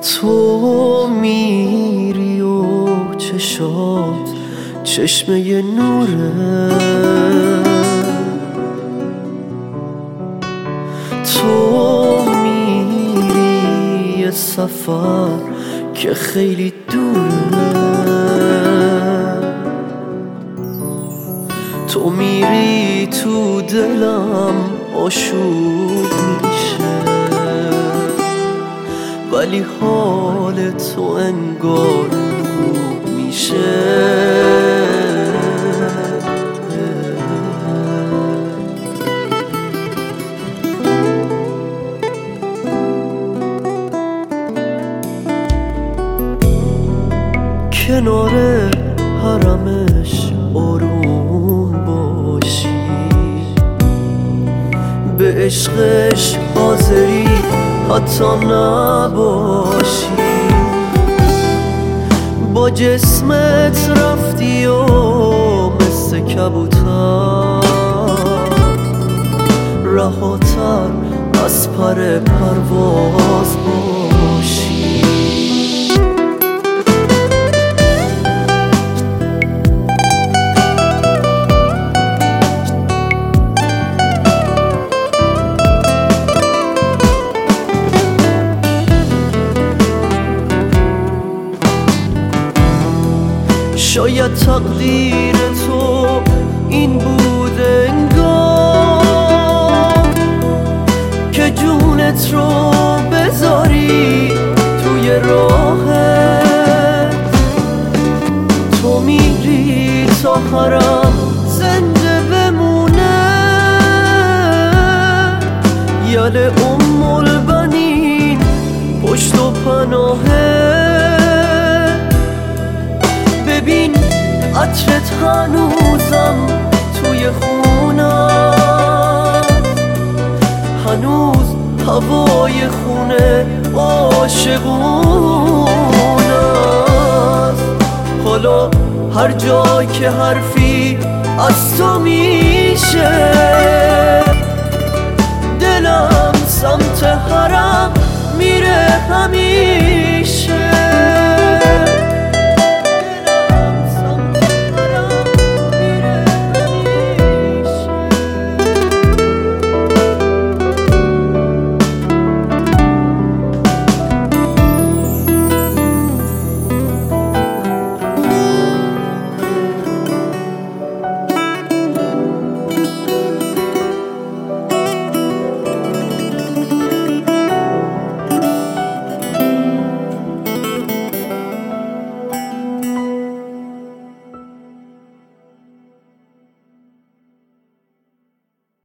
تو میری و چشات چشمه نوره، تو میری یه سفر که خیلی دوره، تو میری تو دلم آشوب میشه، ولی حال تو انگار خوب میشه. کنار حرمش آروم باشی، به عشقش حاضری حتی نباشی، با جسمت رفتی و مثل کبوتر رهاتر از پر پرواز باشی. شاید تقدیر تو این بود انگار که جونت رو بذاری توی راهت، تو میری تا حرم زنده بمونه، یل ام البنین پشت و پناهه. ببین عطرت هنوزم توی خونم، هنوز هوای خونه عاشقونه است. حالا هر جا که حرفی از تو میشه، دلم سمت حرم میره همیشه.